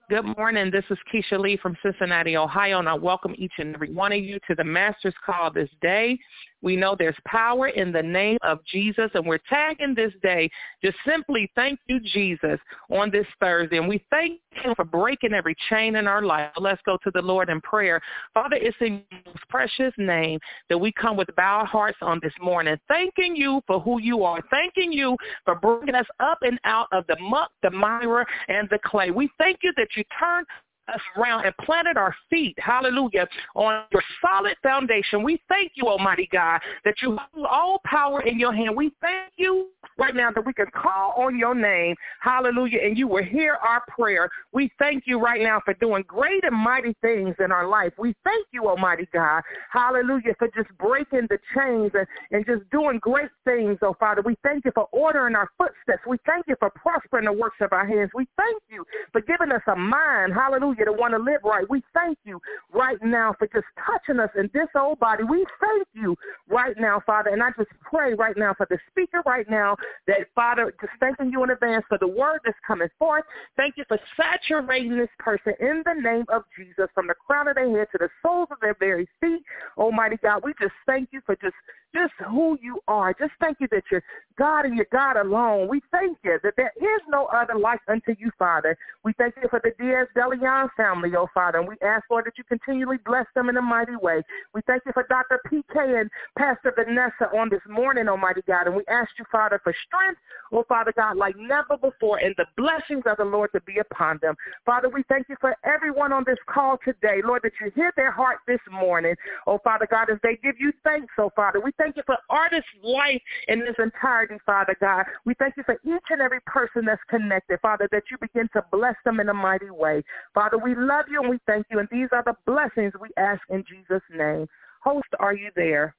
Good morning. This is Keisha Lee from Cincinnati, Ohio, and I welcome each and every one of you to the Master's Call this day. We know there's power in the name of Jesus, and we're tagging this day. Just simply thank you, Jesus, on this Thursday. And we thank him for breaking every chain in our life. Let's go to the Lord in prayer. Father, it's in your precious name that we come with bowed hearts on this morning, thanking you for who you are, thanking you for bringing us up and out of the muck, the mire, and the clay. We thank you that you turned us around and planted our feet, hallelujah, on your solid foundation. We thank you, Almighty God, that you hold all power in your hand. We thank you right now that we can call on your name, hallelujah, and you will hear our prayer. We thank you right now for doing great and mighty things in our life. We thank you, Almighty God, hallelujah, for just breaking the chains and just doing great things, oh Father. We thank you for ordering our footsteps. We thank you for prospering the works of our hands. We thank you for giving us a mind, hallelujah, to want to live right. We thank you right now for just touching us in this old body. We thank you right now, Father, and I just pray right now for the speaker right now that, Father, just thanking you in advance for the word that's coming forth. Thank you for saturating this person in the name of Jesus from the crown of their head to the soles of their very feet. Almighty God, we just thank you for just who you are. Just thank you that you're God and you're God alone. We thank you that there is no other like unto you, Father. We thank you for the Diaz DeLeon family, oh Father, and we ask, Lord, that you continually bless them in a mighty way. We thank you for Dr. PK and Pastor Vanessa on this morning, Almighty God, and we ask you, Father, for strength, oh Father God, like never before, and the blessings of the Lord to be upon them. Father, we thank you for everyone on this call today, Lord, that you hear their heart this morning, oh Father God, as they give you thanks, oh Father. We thank you for artist life in this entirety, Father God. We thank you for each and every person that's connected, Father, that you begin to bless them in a mighty way. Father, we love you and we thank you, and these are the blessings we ask in Jesus' name. Host, are you there?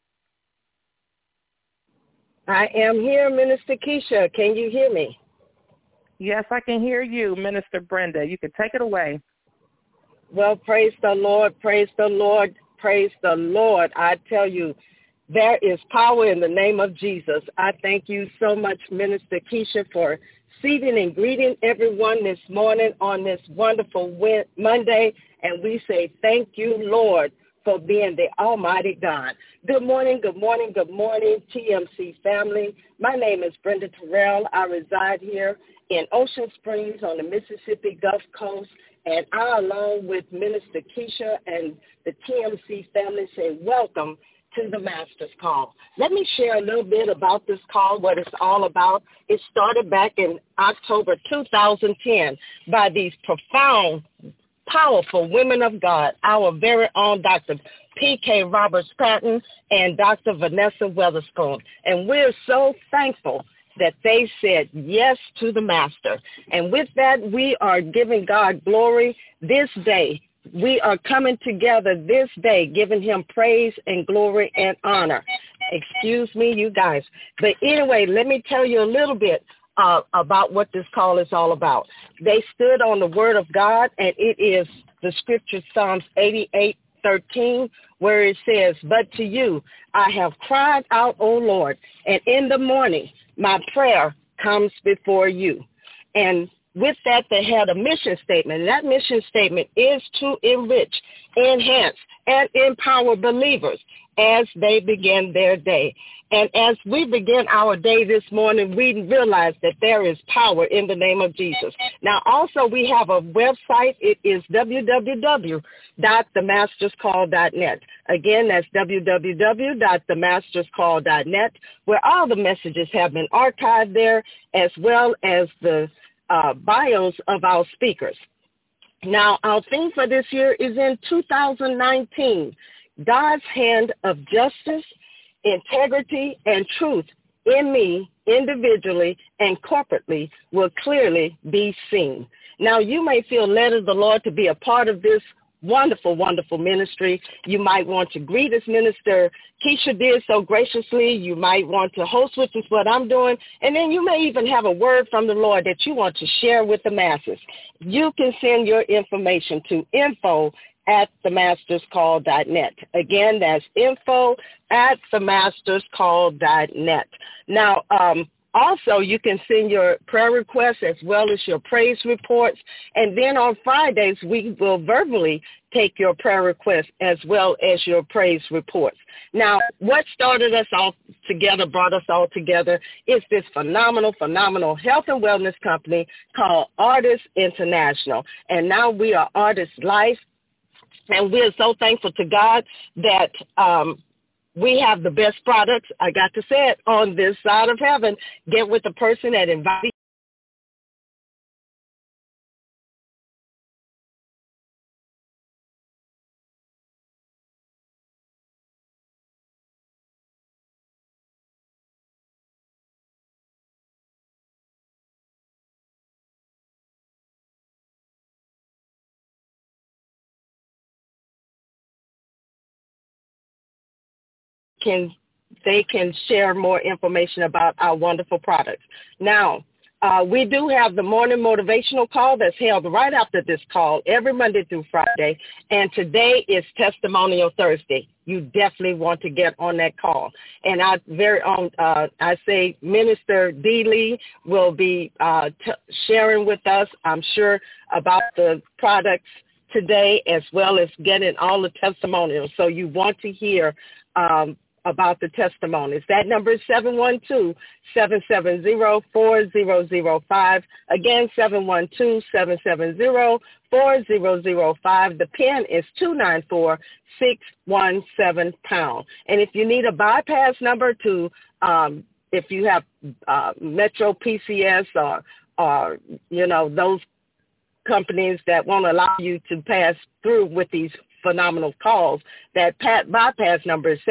I am here, Minister Keisha. Can you hear me? Yes, I can hear you, Minister Brenda. You can take it away. Well, praise the Lord, praise the Lord, praise the Lord. I tell you, there is power in the name of Jesus. I thank you so much, Minister Keisha, for seating and greeting everyone this morning on this wonderful Monday. And we say thank you, Lord, for being the Almighty God. Good morning, good morning, good morning, TMC family. My name is Brenda Terrell. I reside here in Ocean Springs on the Mississippi Gulf Coast. And I, along with Minister Keisha and the TMC family, say welcome to the Master's Call. Let me share a little bit about this call, what it's all about. It started back in October 2010 by these profound, powerful women of God, our very own Dr. P.K. Roberts-Patton and Dr. Vanessa Weatherspoon. And we're so thankful that they said yes to the Master. And with that, we are giving God glory this day. We are coming together this day, giving him praise and glory and honor. Excuse me, you guys. But anyway, let me tell you a little bit about what this call is all about. They stood on the word of God, and it is the scripture Psalms 88:13, where it says, "But to you I have cried out, O Lord, and in the morning my prayer comes before you." And with that, they had a mission statement. And that mission statement is to enrich, enhance, and empower believers as they begin their day. And as we begin our day this morning, we realize that there is power in the name of Jesus. Now, also, we have a website. It is www.themasterscall.net. Again, that's www.themasterscall.net, where all the messages have been archived there, as well as the bios of our speakers. Now, our theme for this year is in 2019, God's hand of justice, integrity, and truth in me individually and corporately will clearly be seen. Now, you may feel led of the Lord to be a part of this wonderful, wonderful ministry. You might want to greet as Minister Keisha did so graciously. You might want to host, which is what I'm doing. And then you may even have a word from the Lord that you want to share with the masses. You can send your information to info@themasterscall.net. Again, that's info@themasterscall.net. Now, Also, you can send your prayer requests as well as your praise reports. And then on Fridays, we will verbally take your prayer requests as well as your praise reports. Now, what started us all together, brought us all together, is this phenomenal health and wellness company called Artis International. And now we are Artis Life. And we are so thankful to God that we have the best products, I got to say it, on this side of heaven. Get with the person that invited they can share more information about our wonderful products. Now, we do have the morning motivational call that's held right after this call every Monday through Friday, and today is Testimonial Thursday. You definitely want to get on that call. And our very own, I say, Minister D. Lee will be sharing with us, I'm sure, about the products today as well as getting all the testimonials. So you want to hear about the testimonies. That number is 712-770-4005. Again, 712-770-4005. The PIN is 294617#. And if you need a bypass number to, if you have Metro PCS or those companies that won't allow you to pass through with these phenomenal calls, that bypass number is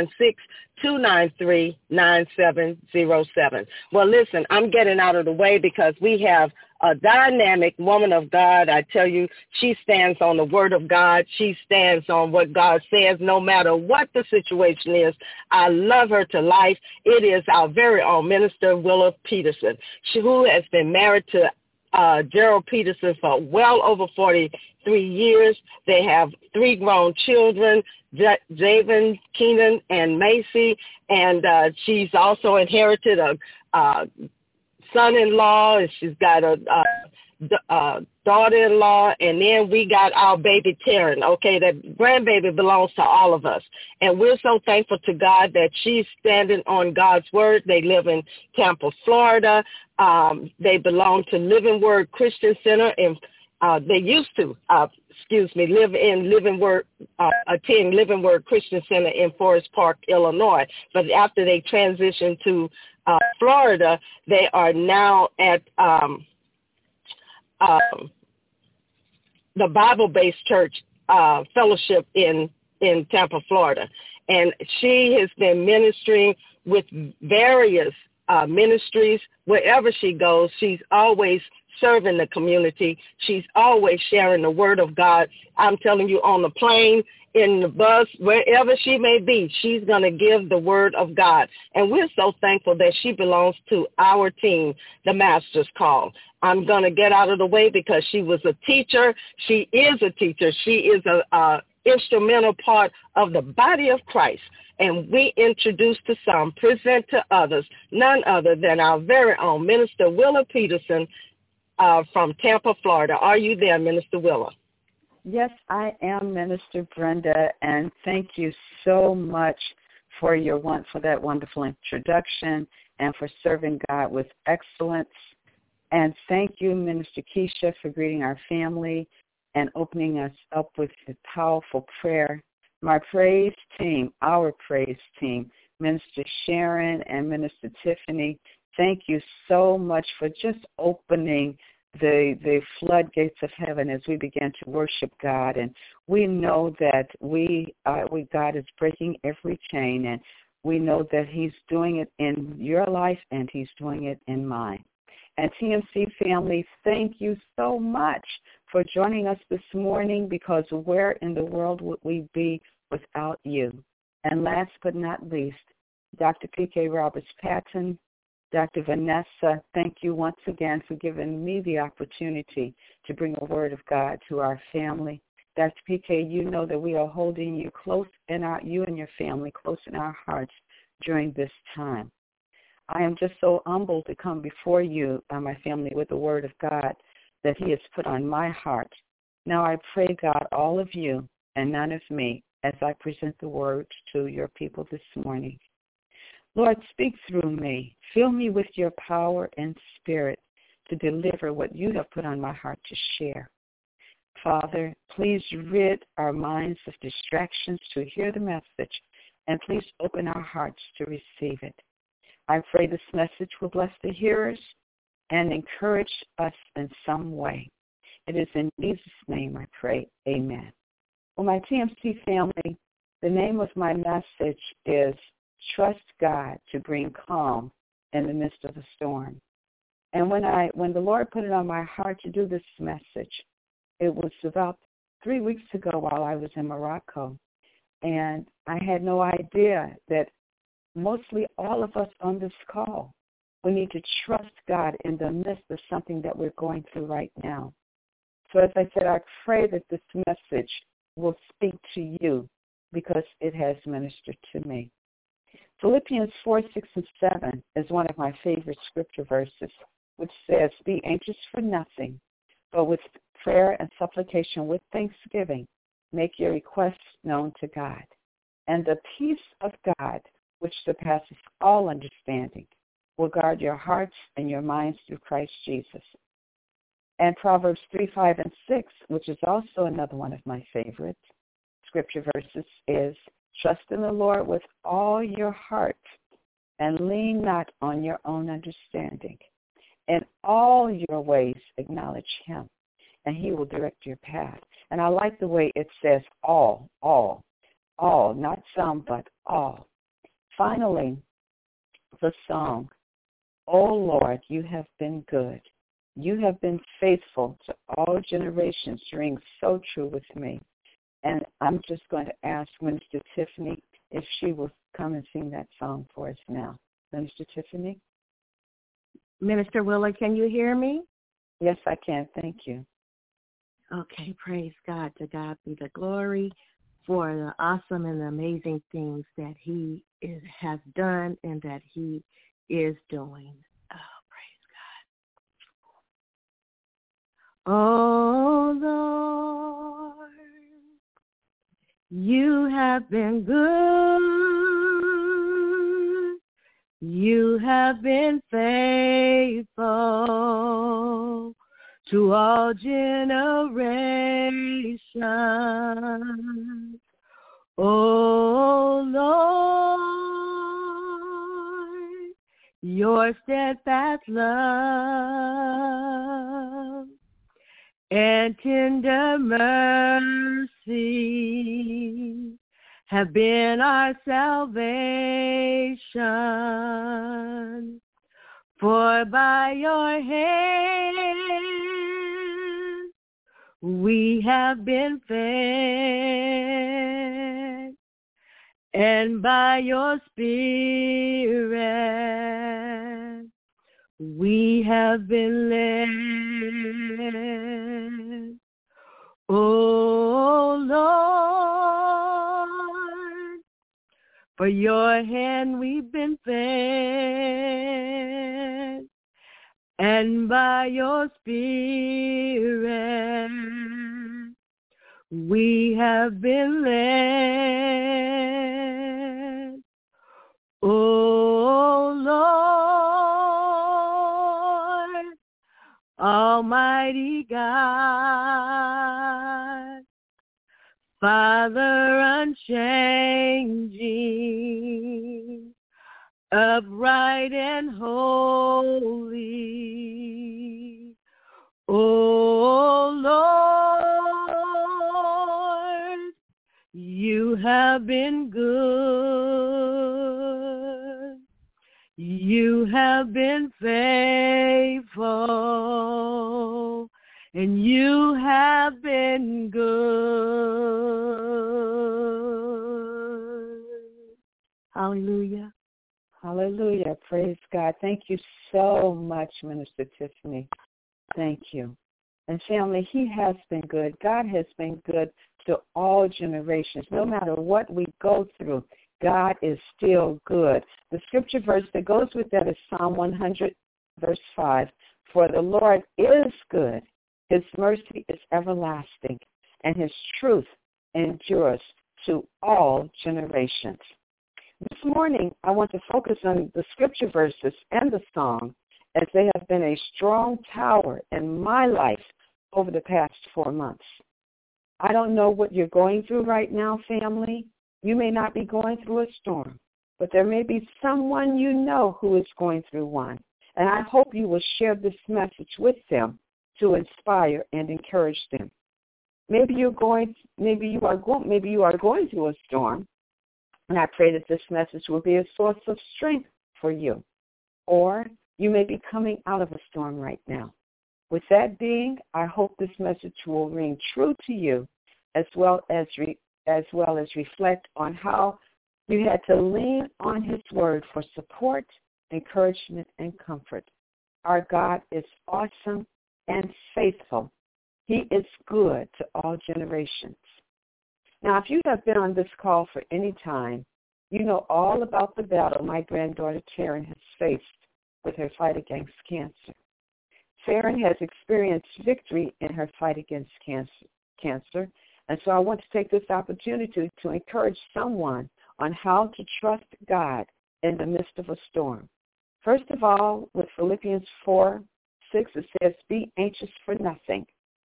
716-293-9707. Well, listen, I'm getting out of the way because we have a dynamic woman of God. I tell you, she stands on the word of God. She stands on what God says no matter what the situation is. I love her to life. It is our very own Minister Willa Peterson, who has been married to Gerald Peterson for well over 43 years. They have 3 grown children, Javen, Keenan, and Macy, and she's also inherited a son-in-law, and she's got a daughter-in-law, and then we got our baby Taryn. Okay, that grandbaby belongs to all of us, and we're so thankful to God that she's standing on God's word. They live in Tampa, Florida. They belong to Living Word Christian Center, and they used to, live in Living Word, attend Living Word Christian Center in Forest Park, Illinois. But after they transitioned to Florida, they are now at the Bible-based church fellowship in Tampa, Florida. And she has been ministering with various ministries. Wherever she goes, she's always serving the community. She's always sharing the word of God. I'm telling you, on the plane, in the bus, wherever she may be, she's going to give the word of God. And we're so thankful that she belongs to our team, the Master's Call. I'm going to get out of the way because she was a teacher. She is a teacher. She is a instrumental part of the body of Christ. And we introduce to some, present to others, none other than our very own Minister Willa Peterson from Tampa, Florida. Are you there, Minister Willa? Yes, I am, Minister Brenda, and thank you so much for that wonderful introduction and for serving God with excellence. And thank you, Minister Keisha, for greeting our family and opening us up with a powerful prayer. My praise team, our praise team, Minister Sharon and Minister Tiffany, thank you so much for just opening the floodgates of heaven as we began to worship God. And we know that God is breaking every chain, and we know that he's doing it in your life and he's doing it in mine. And TMC family, thank you so much for joining us this morning, because where in the world would we be without you? And last but not least, Dr. P.K. Roberts-Patton, Dr. Vanessa, thank you once again for giving me the opportunity to bring a word of God to our family. Dr. P.K., you know that we are holding you close you and your family close in our hearts during this time. I am just so humbled to come before you, my family, with the word of God that he has put on my heart. Now I pray, God, all of you and none of me as I present the word to your people this morning. Lord, speak through me. Fill me with your power and spirit to deliver what you have put on my heart to share. Father, please rid our minds of distractions to hear the message, and please open our hearts to receive it. I pray this message will bless the hearers and encourage us in some way. It is in Jesus' name I pray. Amen. Well, my TMC family, the name of my message is Trust God to Bring Calm in the Midst of a Storm. And when the Lord put it on my heart to do this message, it was about 3 weeks ago while I was in Morocco. And I had no idea that mostly all of us on this call, we need to trust God in the midst of something that we're going through right now. So as I said, I pray that this message will speak to you because it has ministered to me. Philippians 4, 6, and 7 is one of my favorite scripture verses, which says, "Be anxious for nothing, but with prayer and supplication with thanksgiving, make your requests known to God. And the peace of God, which surpasses all understanding, will guard your hearts and your minds through Christ Jesus." And Proverbs 3, 5, and 6, which is also another one of my favorite scripture verses, is, "Trust in the Lord with all your heart and lean not on your own understanding. In all your ways acknowledge him, and he will direct your path." And I like the way it says all, not some, but all. Finally, the song, "Oh Lord, you have been good. You have been faithful to all generations," rings so true with me. And I'm just going to ask Minister Tiffany if she will come and sing that song for us now. Minister Tiffany? Minister Willa, can you hear me? Yes, I can. Thank you. Okay, praise God. To God be the glory for the awesome and amazing things that he has done and that he is doing. Oh, praise God. Oh, Lord, you have been good. You have been faithful to all generations. Oh, Lord, your steadfast love and tender mercy have been our salvation. For by your hand we have been fed, and by your Spirit we have been led. Oh Lord, for your hand we've been fed, and by your Spirit we have been led. Oh Lord, Almighty God, Father unchanging, upright and holy. Oh Lord, you have been good. You have been faithful, and you have been good. Hallelujah. Hallelujah. Praise God. Thank you so much, Minister Tiffany. Thank you. And family, he has been good. God has been good to all generations. No matter what we go through, God is still good. The scripture verse that goes with that is Psalm 100, verse 5. For the Lord is good. His mercy is everlasting, and his truth endures to all generations. This morning, I want to focus on the scripture verses and the song, as they have been a strong tower in my life over the past 4 months. I don't know what you're going through right now, family. You may not be going through a storm, but there may be someone you know who is going through one. And I hope you will share this message with them to inspire and encourage them. Maybe you are going through a storm, and I pray that this message will be a source of strength for you. Or you may be coming out of a storm right now. With that being, I hope this message will ring true to you, as well as reflect on how you had to lean on his word for support, encouragement, and comfort. Our God is awesome and faithful. He is good to all generations. Now, if you have been on this call for any time, you know all about the battle my granddaughter Taryn has faced with her fight against cancer. Taryn has experienced victory in her fight against cancer, and so I want to take this opportunity to encourage someone on how to trust God in the midst of a storm. First of all, with Philippians 4:6, it says, be anxious for nothing.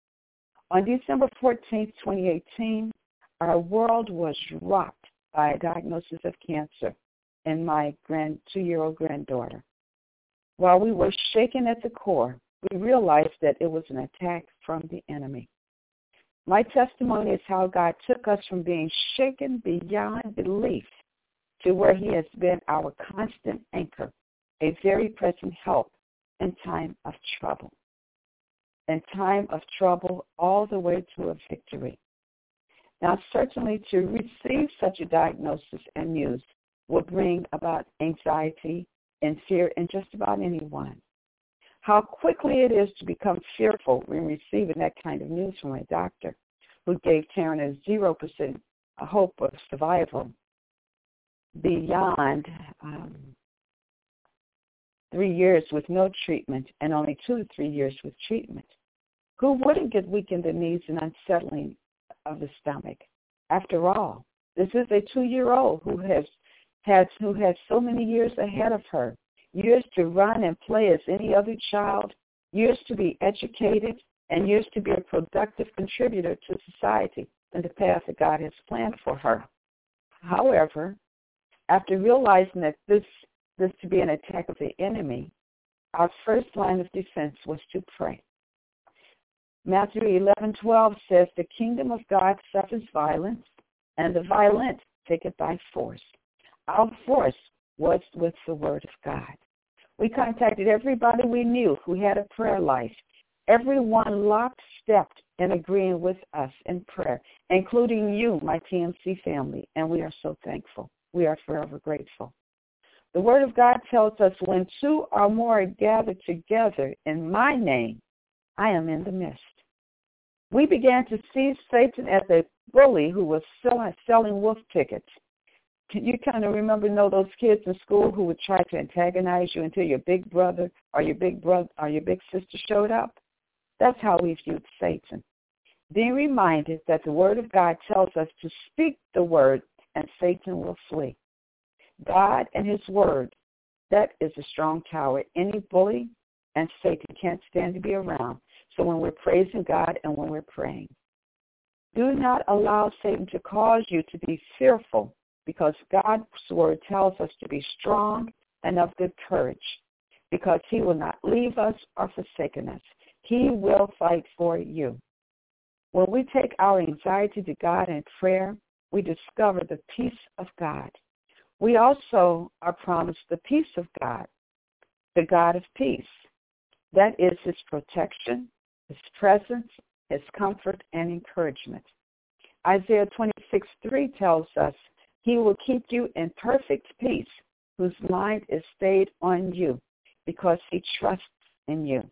On December 14th, 2018, our world was rocked by a diagnosis of cancer in my 2-year-old granddaughter. While we were shaken at the core, we realized that it was an attack from the enemy. My testimony is how God took us from being shaken beyond belief to where he has been our constant anchor, a very present help in time of trouble. In time of trouble, all the way to a victory. Now, certainly to receive such a diagnosis and news will bring about anxiety and fear in just about anyone. How quickly it is to become fearful when receiving that kind of news from a doctor who gave Taryn a 0% hope of survival beyond 3 years with no treatment and only 2 to 3 years with treatment. Who wouldn't get weak in the knees and unsettling of the stomach? After all, this is a 2-year-old who has so many years ahead of her, years to run and play as any other child, years to be educated, and years to be a productive contributor to society in the path that God has planned for her. However, after realizing that this to be an attack of the enemy, our first line of defense was to pray. Matthew 11:12 says, the kingdom of God suffers violence, and the violent take it by force. Our force was with the word of God. We contacted everybody we knew who had a prayer life. Everyone lockstepped in agreeing with us in prayer, including you, my TMC family, and we are so thankful. We are forever grateful. The word of God tells us, when 2 or more are gathered together in my name, I am in the midst. We began to see Satan as a bully who was selling wolf tickets. You kind of know those kids in school who would try to antagonize you until your big brother or your big sister showed up? That's how we viewed Satan. Being reminded that the word of God tells us to speak the word and Satan will flee. God and his word, that is a strong tower. Any bully and Satan can't stand to be around. So when we're praising God and when we're praying, do not allow Satan to cause you to be fearful, because God's word tells us to be strong and of good courage, because he will not leave us or forsaken us. He will fight for you. When we take our anxiety to God in prayer, we discover the peace of God. We also are promised the peace of God, the God of peace. That is his protection, his presence, his comfort, and encouragement. Isaiah 26:3 tells us, he will keep you in perfect peace, whose mind is stayed on you, because he trusts in you.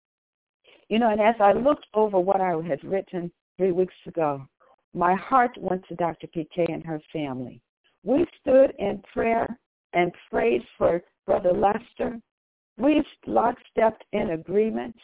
You know, and as I looked over what I had written 3 weeks ago, my heart went to Dr. PK and her family. We stood in prayer and prayed for Brother Lester. We lockstepped in agreement.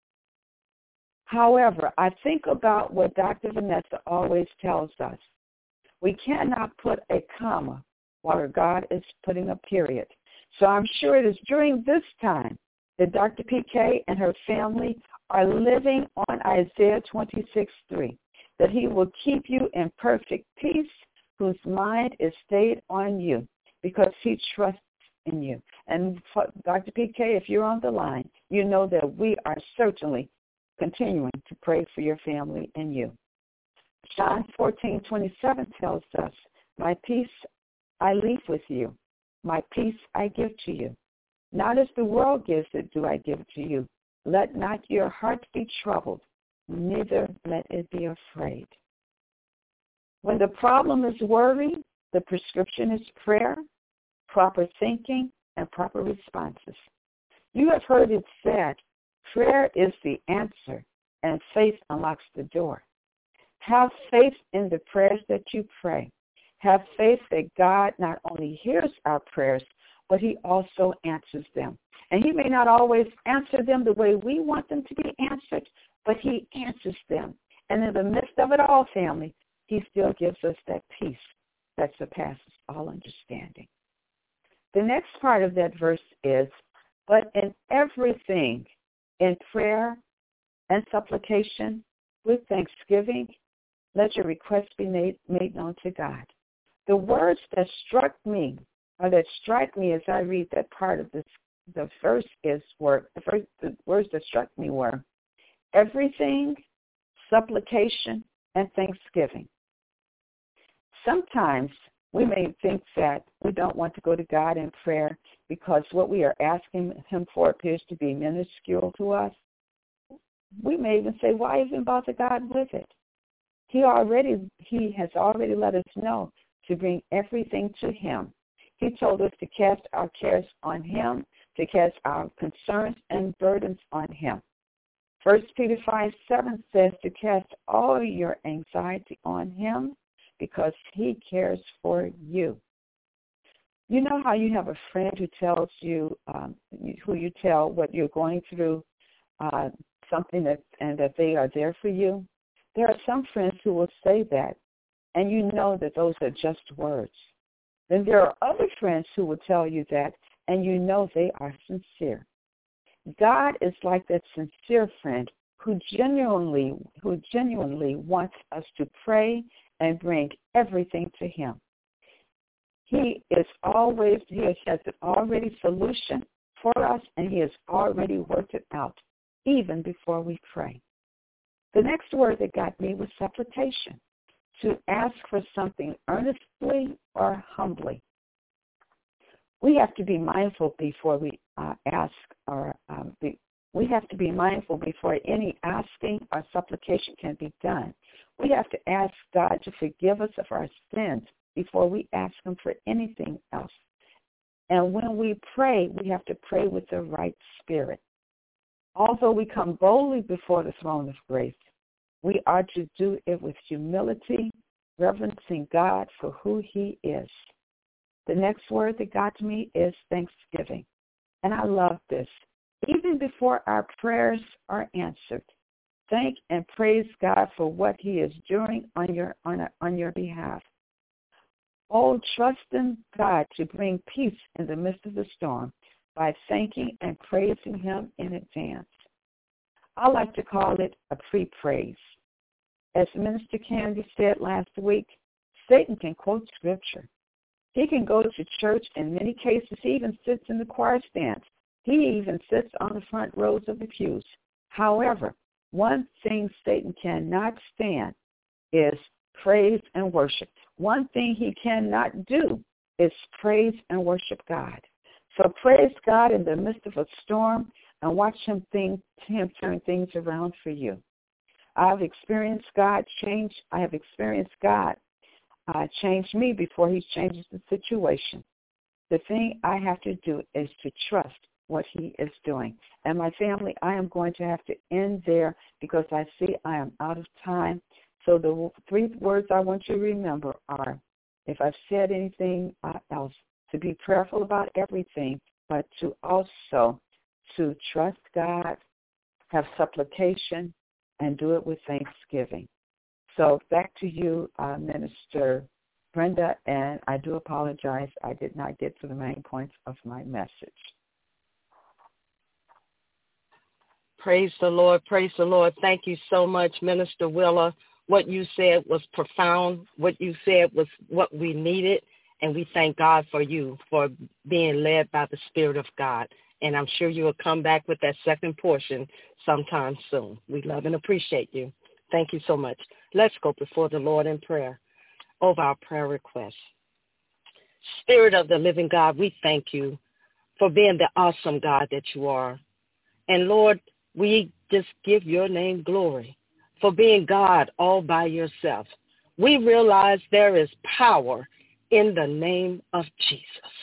However, I think about what Dr. Vanessa always tells us. We cannot put a comma while God is putting a period. So I'm sure it is during this time that Dr. PK and her family are living on Isaiah 26:3, that he will keep you in perfect peace, whose mind is stayed on you, because he trusts in you. And Dr. PK, if you're on the line, you know that we are certainly continuing to pray for your family and you. John 14:27 tells us, my peace I leave with you. My peace I give to you. Not as the world gives it, do I give it to you. Let not your heart be troubled, neither let it be afraid. When the problem is worry, the prescription is prayer, proper thinking, and proper responses. You have heard it said, prayer is the answer, and faith unlocks the door. Have faith in the prayers that you pray. Have faith that God not only hears our prayers, but he also answers them. And he may not always answer them the way we want them to be answered, but he answers them. And in the midst of it all, family, he still gives us that peace that surpasses all understanding. The next part of that verse is, but in everything, in prayer and supplication, with thanksgiving, let your requests be made known to God. The words that struck me, or that strike me as I read that part of this, the verse is the words that struck me were everything, supplication, and thanksgiving. Sometimes we may think that we don't want to go to God in prayer because what we are asking him for appears to be minuscule to us. We may even say, why even bother God with it? He has already let us know to bring everything to him. He told us to cast our cares on him, to cast our concerns and burdens on him. 1 Peter 5:7 says to cast all your anxiety on him because he cares for you. You know how you have a friend who tells you, who you tell what you're going through, something that they are there for you? There are some friends who will say that, and you know that those are just words. Then there are other friends who will tell you that, and you know they are sincere. God is like that sincere friend who genuinely wants us to pray and bring everything to him. He has an already solution for us, and he has already worked it out, even before we pray. The next word that got me was supplication, to ask for something earnestly or humbly. We have to be mindful before we ask, or we have to be mindful before any asking or supplication can be done. We have to ask God to forgive us of our sins before we ask him for anything else. And when we pray, we have to pray with the right spirit. Although we come boldly before the throne of grace, we are to do it with humility, reverencing God for who he is. The next word that got to me is thanksgiving. And I love this. Even before our prayers are answered, thank and praise God for what he is doing on your behalf. Oh, trust in God to bring peace in the midst of the storm by thanking and praising him in advance. I like to call it a pre-praise. As Minister Candy said last week, Satan can quote scripture. He can go to church. In many cases, he even sits in the choir stands. He even sits on the front rows of the pews. However, one thing Satan cannot stand is praise and worship. One thing he cannot do is praise and worship God. So praise God in the midst of a storm and watch him turn things around for you. I have experienced God change me before he changes the situation. The thing I have to do is to trust what he is doing. And my family, I am going to have to end there because I see I am out of time. So the three words I want you to remember are if I've said anything else, to be prayerful about everything, but to also to trust God, have supplication, and do it with thanksgiving. So back to you, Minister Brenda, and I do apologize. I did not get to the main points of my message. Praise the Lord. Praise the Lord. Thank you so much, Minister Willa. What you said was profound. What you said was what we needed. And we thank God for you for being led by the Spirit of God. And I'm sure you will come back with that second portion sometime soon. We love and appreciate you. Thank you so much. Let's go before the Lord in prayer over our prayer requests. Spirit of the living God, we thank you for being the awesome God that you are. And Lord, we just give your name glory for being God all by yourself. We realize there is power in the name of Jesus,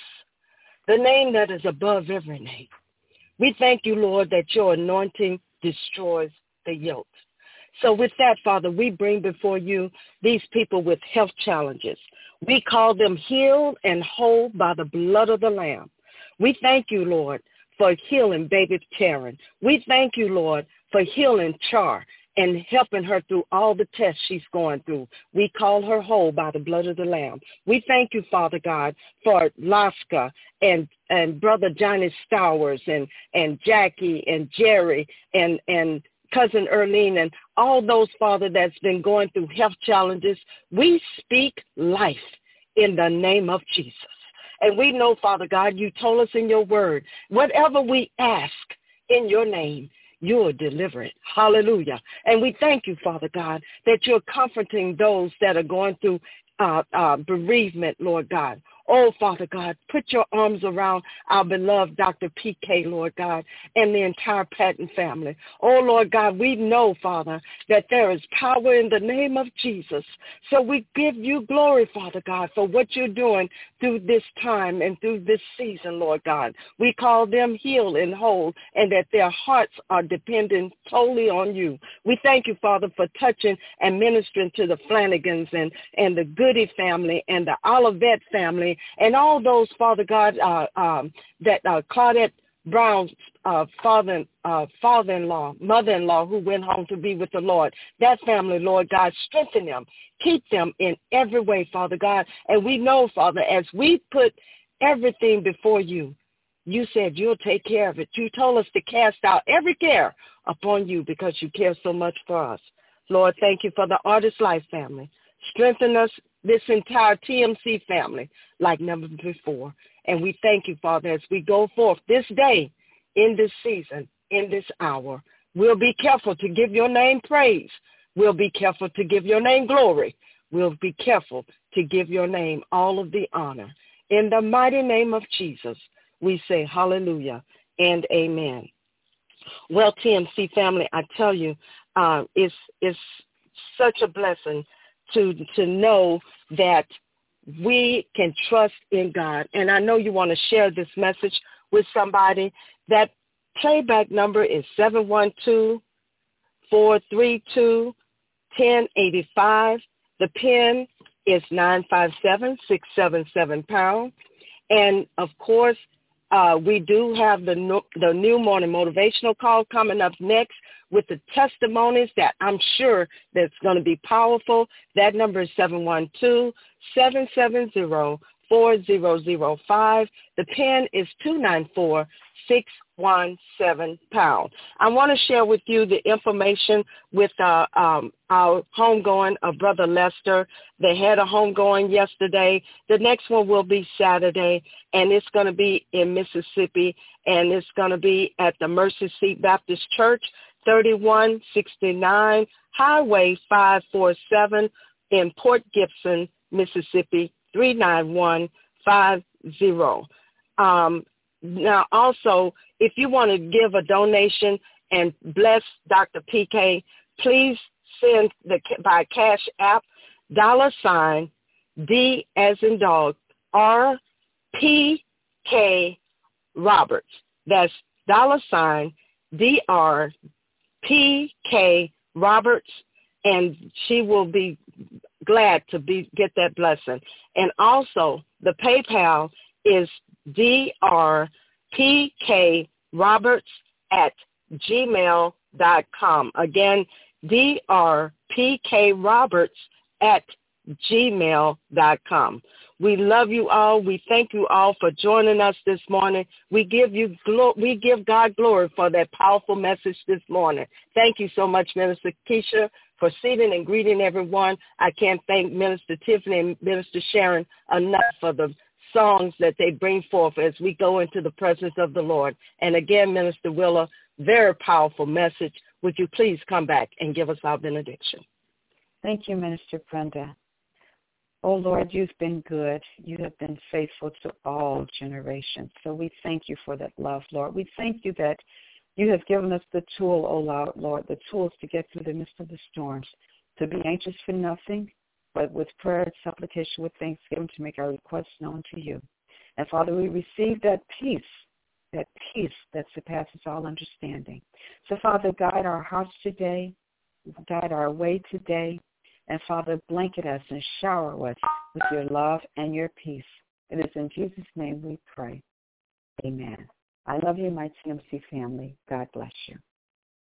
the name that is above every name. We thank you, Lord, that your anointing destroys the yoke. So with that, Father, we bring before you these people with health challenges. We call them healed and whole by the blood of the Lamb. We thank you, Lord, for healing baby Karen. We thank you, Lord, for healing Char and helping her through all the tests she's going through. We call her whole by the blood of the Lamb. We thank you, Father God, for Laska and Brother Johnny Stowers and Jackie and Jerry and Cousin Erlene and all those, Father, that's been going through health challenges. We speak life in the name of Jesus. And we know, Father God, you told us in your word, whatever we ask in your name, you'll deliver it. Hallelujah. And we thank you, Father God, that you're comforting those that are going through bereavement, Lord God. Oh, Father God, put your arms around our beloved Dr. P.K., Lord God, and the entire Patton family. Oh, Lord God, we know, Father, that there is power in the name of Jesus. So we give you glory, Father God, for what you're doing through this time and through this season, Lord God. We call them healed and whole, and that their hearts are dependent totally on you. We thank you, Father, for touching and ministering to the Flanagans and the Goody family and the Olivet family and all those, Father God, that Claudette Brown's father-in-law, mother-in-law who went home to be with the Lord. That family, Lord God, strengthen them. Keep them in every way, Father God. And we know, Father, as we put everything before you, you said you'll take care of it. You told us to cast out every care upon you because you care so much for us. Lord, thank you for the Artist Life family. Strengthen us, this entire TMC family, like never before. And we thank you, Father, as we go forth this day, in this season, in this hour. We'll be careful to give your name praise. We'll be careful to give your name glory. We'll be careful to give your name all of the honor. In the mighty name of Jesus, we say hallelujah and amen. Well, TMC family, I tell you, it's such a blessing to know that we can trust in God. And I know you want to share this message with somebody. That playback number is 712-432-1085. The PIN is 957-677#. And, of course, we do have the new morning motivational call coming up next with the testimonies that I'm sure that's going to be powerful. That number is 712-770-4005. The PIN is 294-617#. I want to share with you the information with our homegoing of Brother Lester. They had a homegoing yesterday. The next one will be Saturday, and it's going to be in Mississippi, and it's going to be at the Mercy Seat Baptist Church, 3169 Highway 547 in Port Gibson, Mississippi, 39150. Now, also, if you want to give a donation and bless Dr. PK, please send by Cash App, $ D as in dog, RPK Roberts. That's $ DRPK Roberts, and she will be glad to get that blessing. And also, the PayPal is drpkroberts@gmail.com. Again, drpkroberts@gmail.com. We love you all. We thank you all for joining us this morning. We give God glory for that powerful message this morning. Thank you so much, Minister Keisha, for seating and greeting everyone. I can't thank Minister Tiffany and Minister Sharon enough for the songs that they bring forth as we go into the presence of the Lord. And again, Minister Willa, very powerful message. Would you please come back and give us our benediction? Thank you, Minister Brenda. Oh, Lord, you've been good. You have been faithful to all generations. So we thank you for that love, Lord. We thank you that you have given us the tool, oh Lord, the tools to get through the midst of the storms, to be anxious for nothing, but with prayer and supplication, with thanksgiving, to make our requests known to you. And, Father, we receive that peace that surpasses all understanding. So, Father, guide our hearts today, guide our way today, and, Father, blanket us and shower us with your love and your peace. It is in Jesus' name we pray. Amen. I love you, my TMC family. God bless you.